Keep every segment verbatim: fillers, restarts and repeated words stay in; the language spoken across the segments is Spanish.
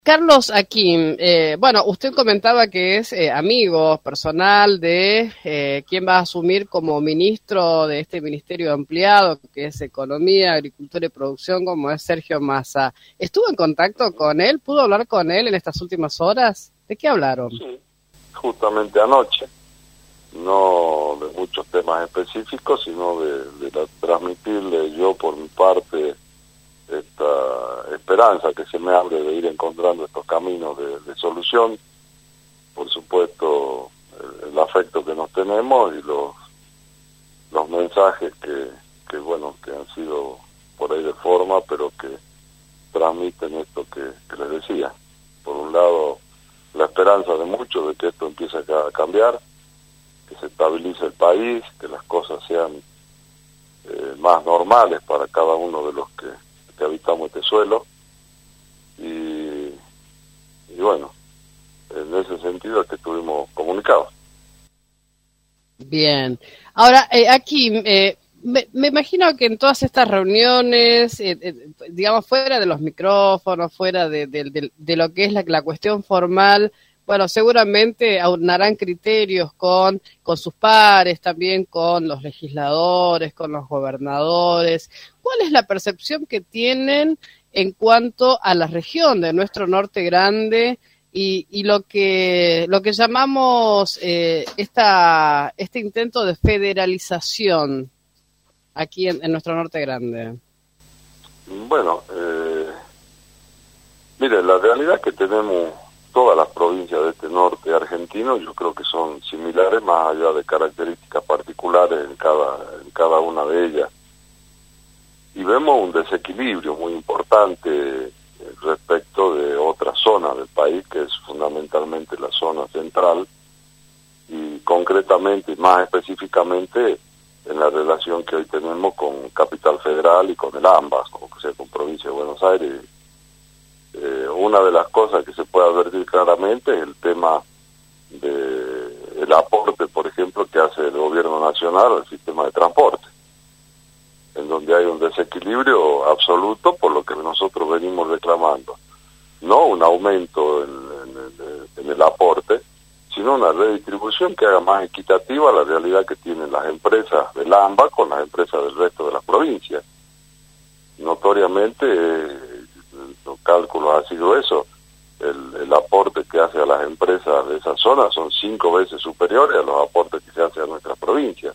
Carlos Akim, eh, bueno, usted comentaba que es eh, amigo personal de eh, quién va a asumir como ministro de este ministerio ampliado, que es Economía, Agricultura y Producción, como es Sergio Massa. ¿Estuvo en contacto con él? ¿Pudo hablar con él en estas últimas horas? ¿De qué hablaron? Sí, justamente anoche, no de muchos temas específicos, sino de, de la, transmitirle yo por mi parte esta esperanza que se me abre de ir encontrando estos caminos de, de solución, por supuesto el, el afecto que nos tenemos y los los mensajes que, que bueno que han sido por ahí de forma, pero que transmiten esto que, que les decía. Por un lado, la esperanza de muchos de que esto empiece a cambiar, que se estabilice el país, que las cosas sean eh, más normales para cada uno de los que que habitamos este suelo y, y bueno, en ese sentido es que estuvimos comunicados. Bien. Ahora, eh, aquí, eh, me, me imagino que en todas estas reuniones, eh, eh, digamos, fuera de los micrófonos, fuera de, de, de, de lo que es la, la cuestión formal, bueno, seguramente aunarán criterios con, con sus pares, también con los legisladores, con los gobernadores. ¿Cuál es la percepción que tienen en cuanto a la región de nuestro norte grande y, y lo que lo que llamamos eh, esta este intento de federalización aquí en, en nuestro norte grande? Bueno, eh, mire, la realidad es que tenemos todas las provincias de este norte argentino, yo creo que son similares, más allá de características particulares en cada, en cada una de ellas. Y vemos un desequilibrio muy importante respecto de otras zonas del país, que es fundamentalmente la zona central, y concretamente, más específicamente, en la relación que hoy tenemos con Capital Federal y con el AMBA, o sea, con Provincia de Buenos Aires. Eh, una de las cosas que se puede advertir claramente es el tema de el aporte, por ejemplo, que hace el gobierno nacional al sistema de transporte, en donde hay un desequilibrio absoluto por lo que nosotros venimos reclamando. No un aumento en, en, en el aporte, sino una redistribución que haga más equitativa la realidad que tienen las empresas del AMBA con las empresas del resto de las provincias. Notoriamente, eh, los cálculos ha sido eso, el, el aporte que hace a las empresas de esa zona son cinco veces superiores a los aportes que se hacen a nuestras provincias.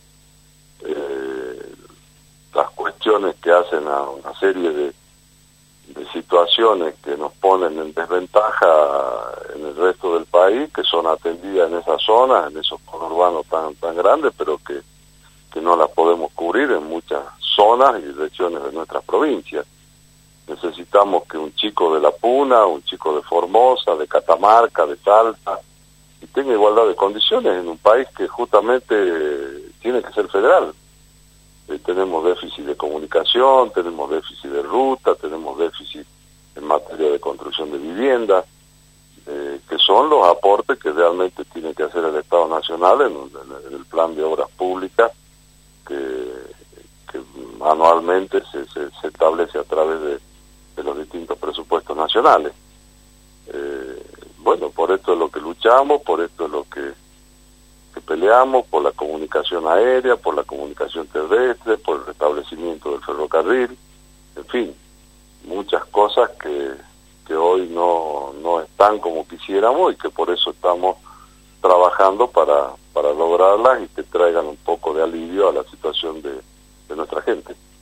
Eh, las cuestiones que hacen a una serie de, de situaciones que nos ponen en desventaja en el resto del país, que son atendidas en esas zonas, en esos conurbanos tan tan grandes, pero que, que no las podemos cubrir en muchas zonas y regiones de nuestras provincias. Necesitamos que un chico de La Puna, un chico de Formosa, de Catamarca, de Salta, y tenga igualdad de condiciones en un país que justamente eh, tiene que ser federal. Eh, tenemos déficit de comunicación, tenemos déficit de ruta, tenemos déficit en materia de construcción de vivienda, eh, que son los aportes que realmente tiene que hacer el Estado Nacional en, en, en el plan de obras públicas que, que anualmente se, se, se establece a través de de los distintos presupuestos nacionales. Eh, bueno, por esto es lo que luchamos, por esto es lo que, que peleamos, por la comunicación aérea, por la comunicación terrestre, por el restablecimiento del ferrocarril, en fin, muchas cosas que, que hoy no, no están como quisiéramos y que por eso estamos trabajando para, para lograrlas y que traigan un poco de alivio a la situación de, de nuestra gente.